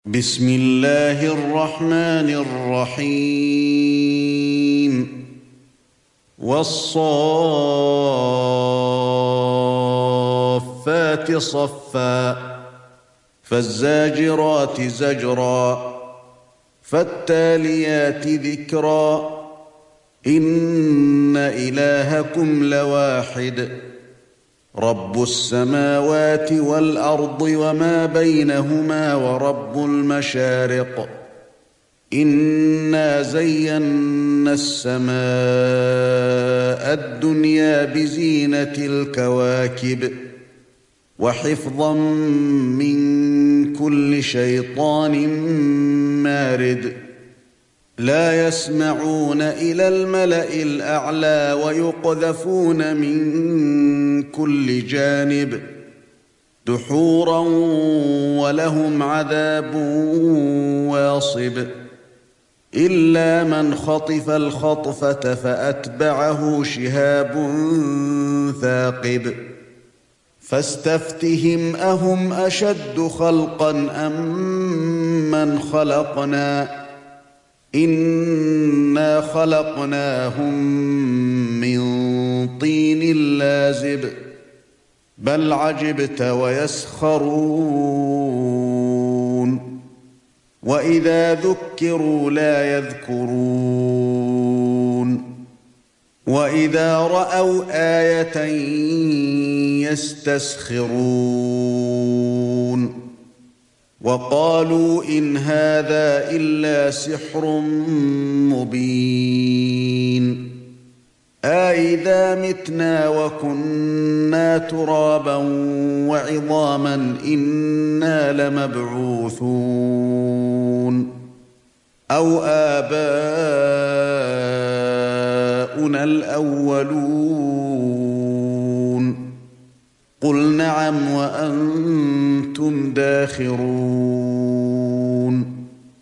بسم الله الرحمن الرحيم والصافات صفا فالزاجرات زجرا فالتاليات ذكرا إن إلهكم لواحد رب السماوات والأرض وما بينهما ورب المشارق إنا زينا السماء الدنيا بزينة الكواكب وحفظا من كل شيطان مارد لا يسمعون إلى الملأ الأعلى ويقذفون من كل جانب دحورا ولهم عذاب واصب إلا من خطف الخطفة فأتبعه شهاب ثاقب فاستفتهم أهم أشد خلقا أم من خلقنا إنا خلقناهم من طين لازب بل عجبت ويسخرون وإذا ذكروا لا يذكرون وإذا رأوا آية يستسخرون وقالوا إن هذا إلا سحر مبين أإذا متنا وكنا ترابا وعظاما إنا لمبعوثون أو آباؤنا الأولون قل نعم وأنتم داخرون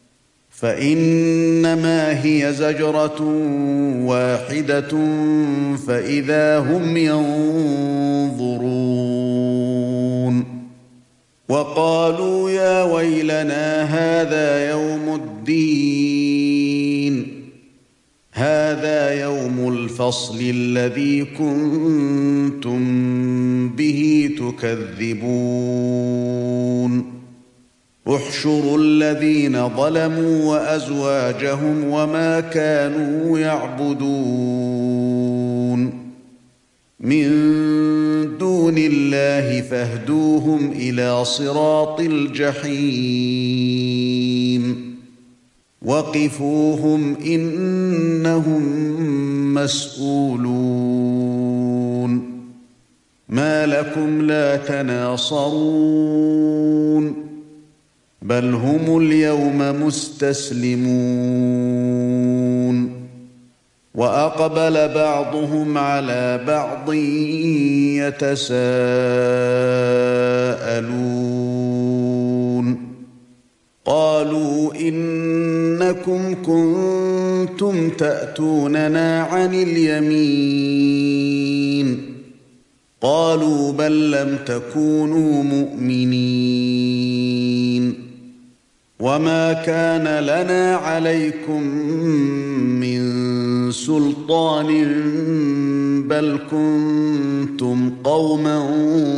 فإنما هي زجرة واحدة فإذا هم ينظرون وقالوا يا ويلنا هذا يوم الدين هذا يوم الفصل الذي كنتم به تكذبون احشروا الذين ظلموا وأزواجهم وما كانوا يعبدون من دون الله فاهدوهم إلى صراط الجحيم وقفوهم إنهم مسؤولون ما لكم لا تناصرون بل هم اليوم مستسلمون وأقبل بعضهم على بعض يتساءلون قالوا إنكم كنتم تأتوننا عن اليمين قالوا بل لم تكونوا مؤمنين وما كان لنا عليكم من سلطان بل كنتم قوما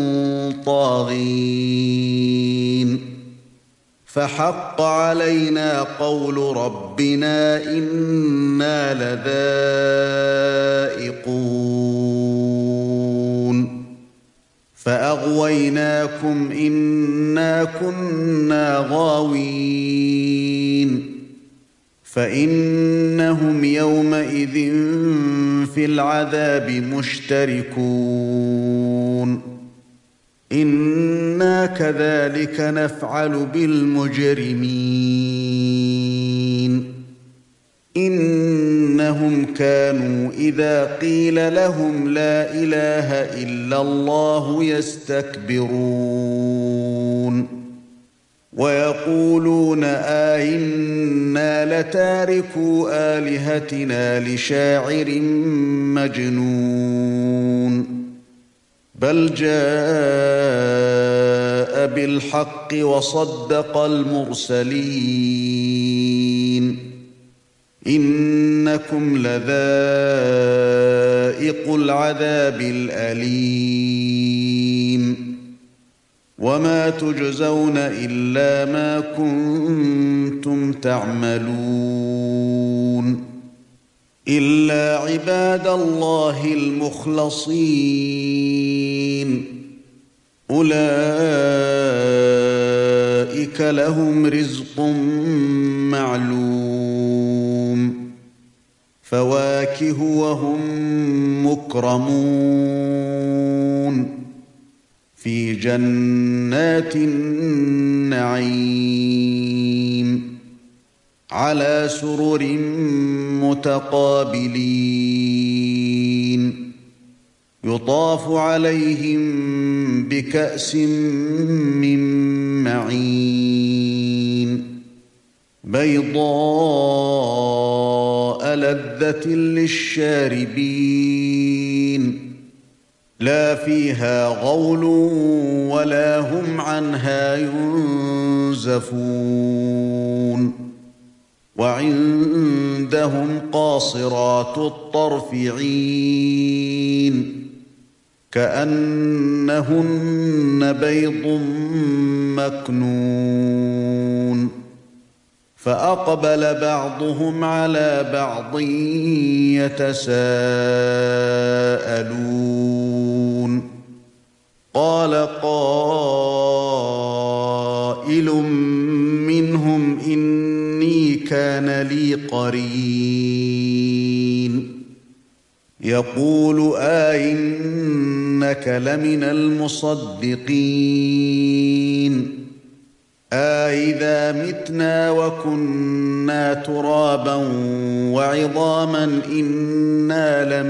طاغين فحق علينا قول ربنا إنا لذائقون فأغويناكم إنا كنا غاوين فإنهم يومئذ في العذاب مشتركون إنا كذلك نفعل بالمجرمين إنهم كانوا إذا قيل لهم لا إله إلا الله يستكبرون ويقولون أئنا لتاركو آلهتنا لشاعر مجنون بل جاء بالحق وصدق المرسلين إنكم لذائق العذاب الأليم وما تجزون إلا ما كنتم تعملون إلا عباد الله المخلصين أولئك لهم رزق معلوم فواكه وهم مكرمون في جنات النعيم على سرر متقابلين يطاف عليهم بكأس من معين بيضاء لذة للشاربين لا فيها غول ولا هم عنها ينزفون وعندهم قاصرات الطرف عين كأنهن بيض مكنون فأقبل بعضهم على بعض يتساءلون قال قائل منهم إني كان لي قرين يقول أئنك لمن المصدقين أئذا متنا وكنا ترابا وعظاما إنا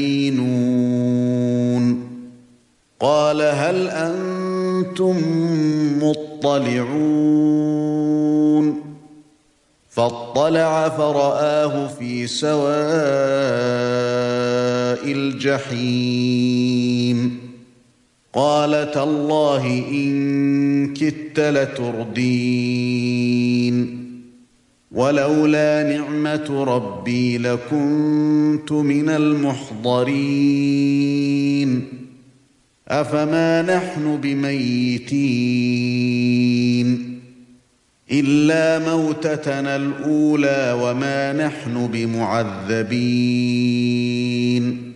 لمدينون قال هل أنتم مطلعون فاطلع فرآه في سواء الجحيم قال تالله إن كدت لتردين ولولا نعمة ربي لكنت من المحضرين أفما نحن بميتين إلا موتتنا الأولى وما نحن بمعذبين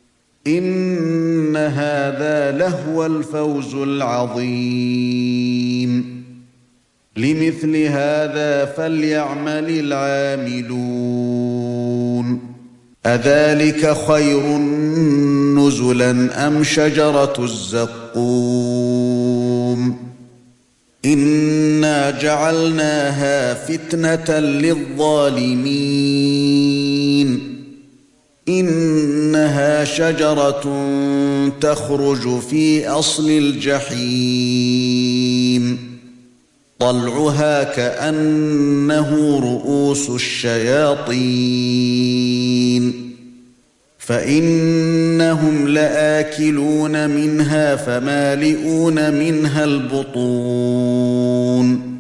إن هذا لهو الفوز العظيم لمثل هذا فليعمل العاملون أذلك خير نزلا أم شجرة الزقوم إنا جعلناها فتنة للظالمين إنها شجرة تخرج في أصل الجحيم طلعها كأنه رؤوس الشياطين فإنهم لآكلون منها فمالئون منها البطون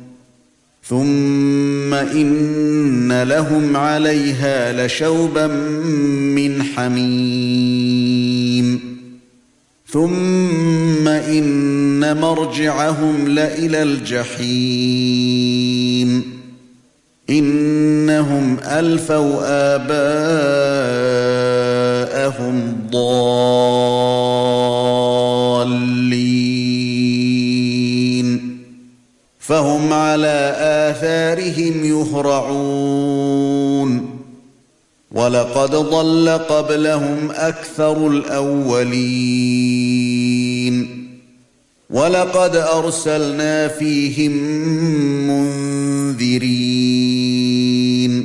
ثم إن لهم عليها لشوبا من حميم ثم إن مرجعهم لإلى الجحيم إنهم ألفوا آباءهم ضالين فهم على آثارهم يهرعون ولقد ضل قبلهم أكثر الأولين ولقد أرسلنا فيهم منذرين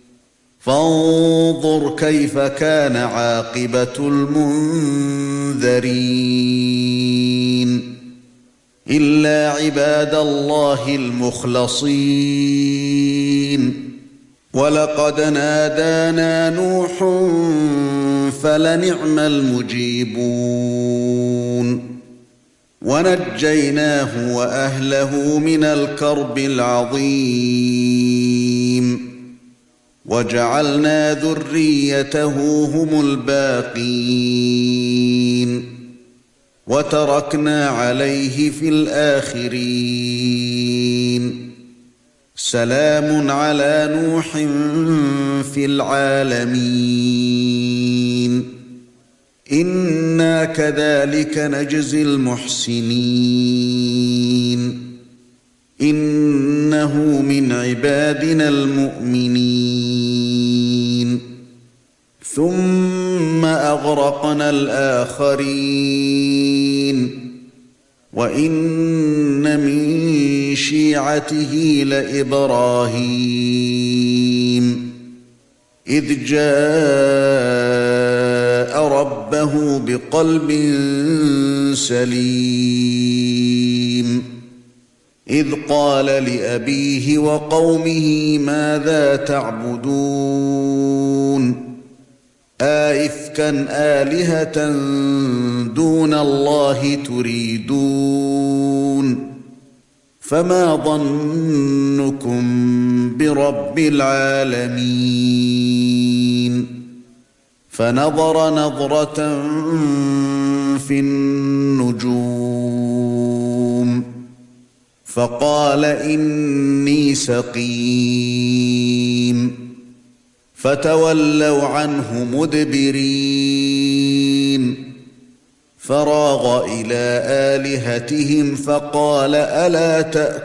فانظر كيف كان عاقبة المنذرين إلا عباد الله المخلصين ولقد نادانا نوح فلنعم المجيبون ونجيناه وأهله من الكرب العظيم وجعلنا ذريته هم الباقين وتركنا عليه في الآخرين سلام على نوح في العالمين إنا كذلك نجزي المحسنين إنه من عبادنا المؤمنين ثم أغرقنا الآخرين وإن من شيعته لإبراهيم إذ جاء ربه بقلب سليم إذ قال لأبيه وقومه ماذا تعبدون أئفكا آلهة دون الله تريدون فما ظنكم برب العالمين فنظر نظرة في النجوم فقال إني سقيم فتولوا عنه مدبرين فراغ إلى آلهتهم فقال ألا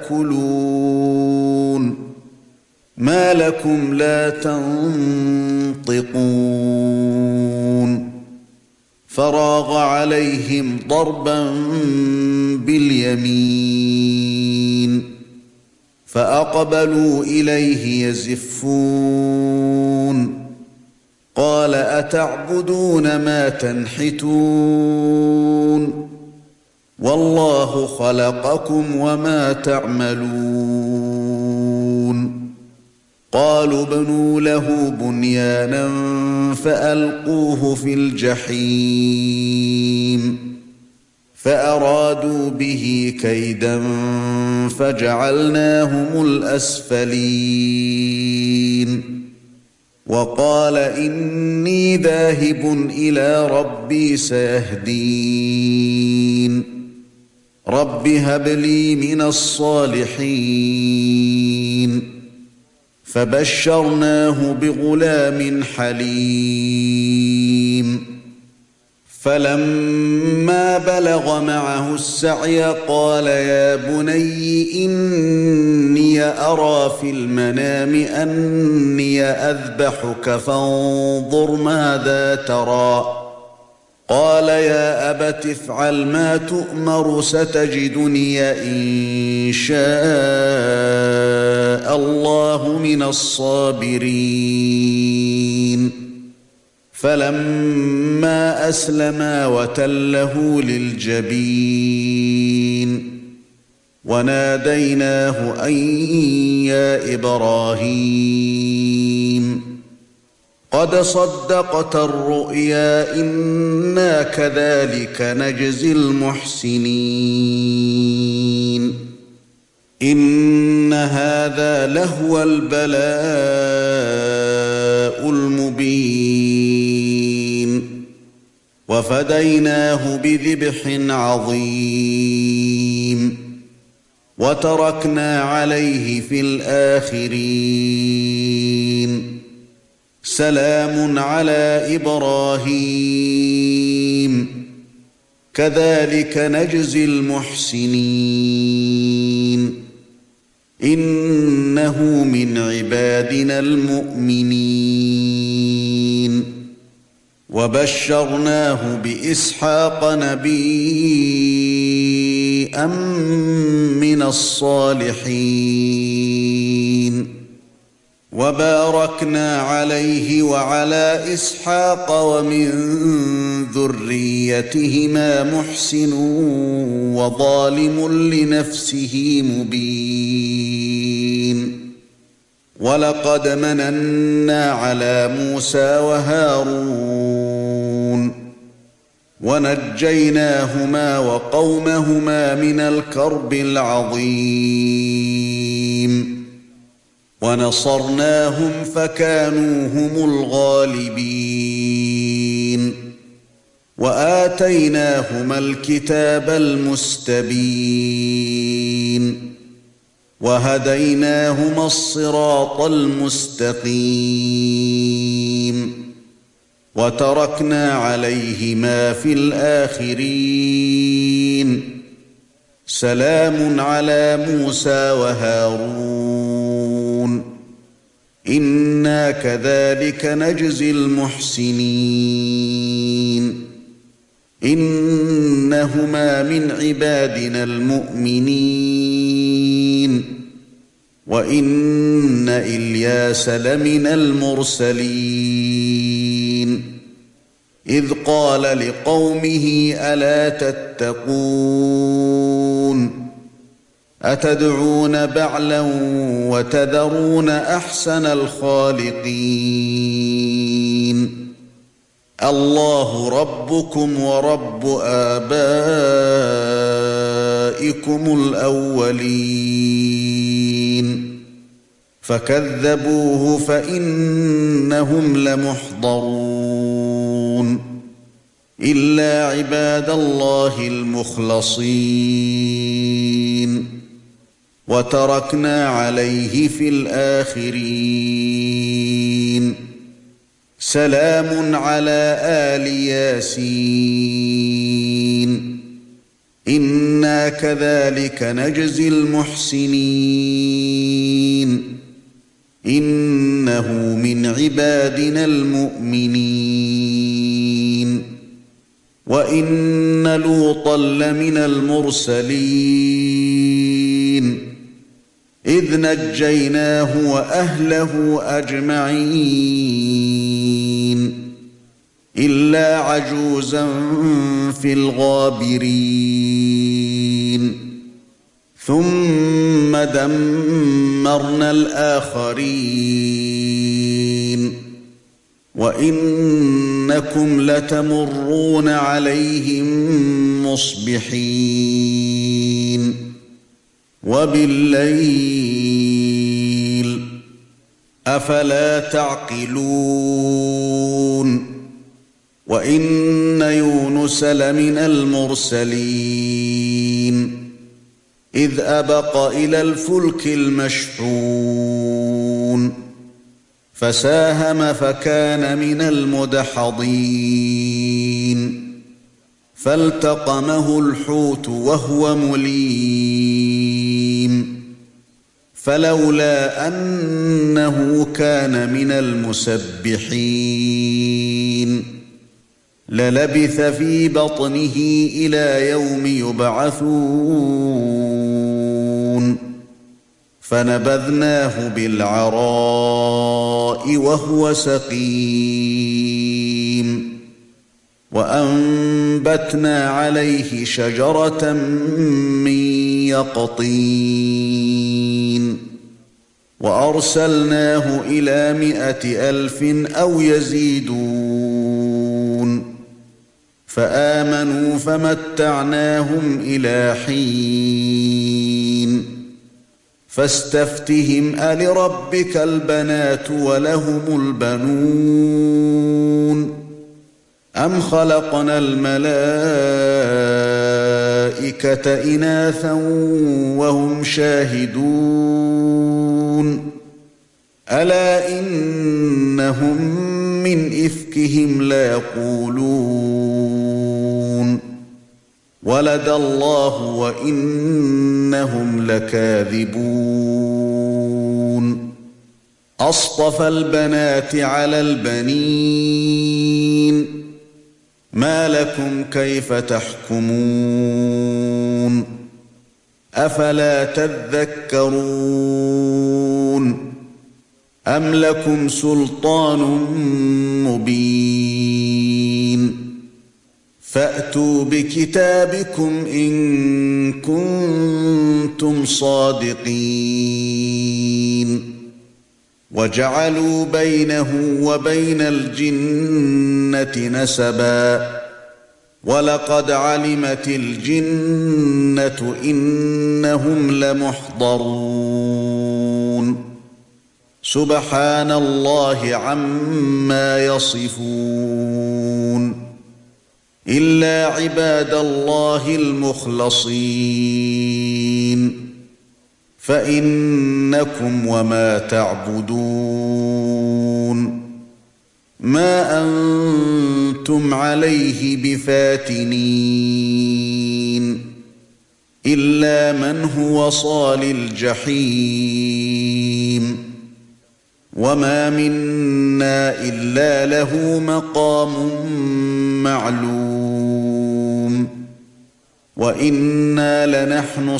تأكلون ما لكم لا تنطقون فراغ عليهم ضربا باليمين فأقبلوا إليه يزفون قال أتعبدون ما تنحتون والله خلقكم وما تعملون قالوا ابنوا له بنيانا فألقوه في الجحيم فأرادوا به كيدا فجعلناهم الأسفلين وقال إني ذاهب إلى ربي سيهدين رب هب لي من الصالحين فبشرناه بغلام حليم فلما بلغ معه السعي قال يا بني إني أرى في المنام أني أذبحك فانظر ماذا ترى قال يا أبت افعل ما تؤمر ستجدني إن شاء الله من الصابرين فلما أسلما وتله للجبين وناديناه أن يا إبراهيم قد صدقت الرؤيا إنا كذلك نجزي المحسنين إن هذا لهو البلاء المبين وفديناه بذبح عظيم وتركنا عليه في الآخرين سلام على إبراهيم كذلك نجزي المحسنين إنه من عبادنا المؤمنين وبشرناه بإسحاق نبيا من الصالحين وباركنا عليه وعلى إسحاق ومن ذريتهما محسن وظالم لنفسه مبين ولقد مننا على موسى وهارون ونجيناهما وقومهما من الكرب العظيم ونصرناهم فكانوا هم الغالبين وآتيناهما الكتاب المستبين وهديناهما الصراط المستقيم وتركنا عليهما في الآخرين سلام على موسى وهارون إنا كذلك نجزي المحسنين إنهما من عبادنا المؤمنين وإن إلياس لمن المرسلين إذ قال لقومه ألا تتقون أتدعون بعلا وتذرون أحسن الخالقين الله ربكم ورب آبائكم الأولين فكذبوه فإنهم لمحضرون إلا عباد الله المخلصين وتركنا عليه في الآخرين سلام على آل ياسين إنا كذلك نجزي المحسنين إنه من عبادنا المؤمنين وإن لوطا لمن المرسلين إذ نجيناه وأهله أجمعين إلا عجوزا في الغابرين ثم دمرنا الآخرين وإنكم لتمرون عليهم مصبحين وبالليل أفلا تعقلون وإن يونس لمن المرسلين إذ أبق إلى الفلك المشحون فساهم فكان من المدحضين فالتقمه الحوت وهو مليم فلولا أنه كان من المسبحين للبث في بطنه إلى يوم يبعثون فنبذناه بالعراء وهو سقيم وأنبتنا عليه شجرة من يقطين وأرسلناه إلى 100,000 أو يزيدون فآمنوا فمتعناهم إلى حين فاستفتهم ألربك البنات ولهم البنون أم خلقنا الملائكة إناثا وهم شاهدون ألا إنهم من إفكهم ليقولون ولد الله وإنهم لكاذبون أصطفى البنات على البنين ما لكم كيف تحكمون أفلا تذكرون أم لكم سلطان مبين فأتوا بكتابكم إن كنتم صادقين وجعلوا بينه وبين الجنة نسبا وَلَقَدْ عَلِمَتِ الْجِنَّةُ إِنَّهُمْ لَمُحْضَرُونَ سُبْحَانَ اللَّهِ عَمَّا يَصِفُونَ إِلَّا عِبَادَ اللَّهِ الْمُخْلَصِينَ فَإِنَّكُمْ وَمَا تَعْبُدُونَ مَا أَنْتُمْ عَلَيْهِ بِفَاتِنِينَ إِلَّا مَنْ هُوَ صَالِ الْجَحِيمِ وَمَا مِنَّا إِلَّا لَهُ مَقَامٌ مَّعْلُومٌ وَإِنَّا لَنَحْنُ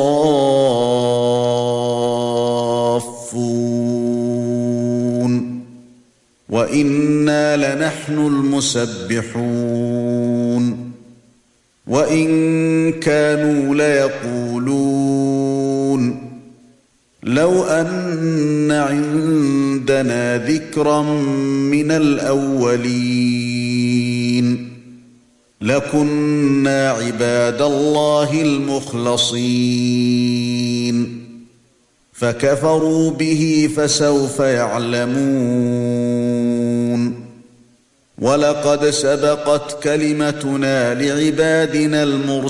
الصَّافُّونَ وَإِنَّا لَنَحْنُ الْمُسَبِّحُونَ وَإِن كَانُوا لَيَقُولُونَ لَوْ أَنَّ عِندَنَا ذِكْرًا مِنَ الْأَوَّلِينَ لَكُنَّا عِبَادَ اللَّهِ الْمُخْلَصِينَ فَكَفَرُوا بِهِ فَسَوْفَ يَعْلَمُونَ وَلَقَدْ سَبَقَتْ كَلِمَتُنَا لِعِبَادِنَا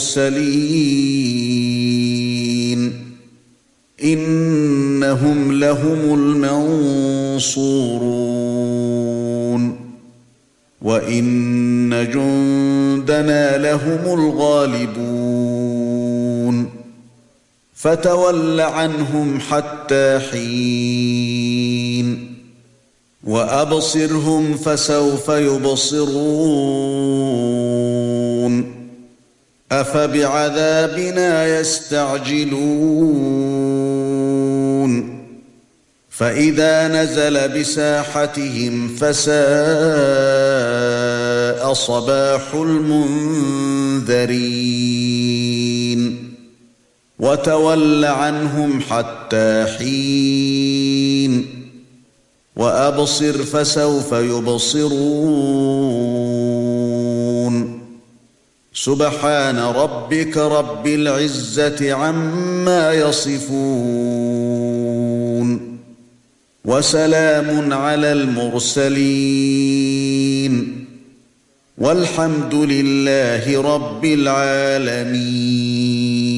الْمُرْسَلِينَ إِنَّهُمْ لَهُمُ الْمَنصُورُونَ وَإِنَّ جُندَنَا لَهُمُ الْغَالِبُونَ فَتَوَلَّ عَنْهُمْ حَتَّى حِينٍ وَأَبْصِرْهُمْ فَسَوْفَ يُبْصِرُونَ أَفَبِعَذَابِنَا يَسْتَعْجِلُونَ فَإِذَا نَزَلَ بِسَاحَتِهِمْ فَسَاءَ صَبَاحُ الْمُنذَرِينَ وَتَوَلَّ عَنْهُمْ حَتَّى حِينٍ وَأَبْصِرْ فَسَوْفَ يُبْصِرُونَ سُبْحَانَ رَبِّكَ رَبِّ الْعِزَّةِ عَمَّا يَصِفُونَ وَسَلَامٌ عَلَى الْمُرْسَلِينَ وَالْحَمْدُ لِلَّهِ رَبِّ الْعَالَمِينَ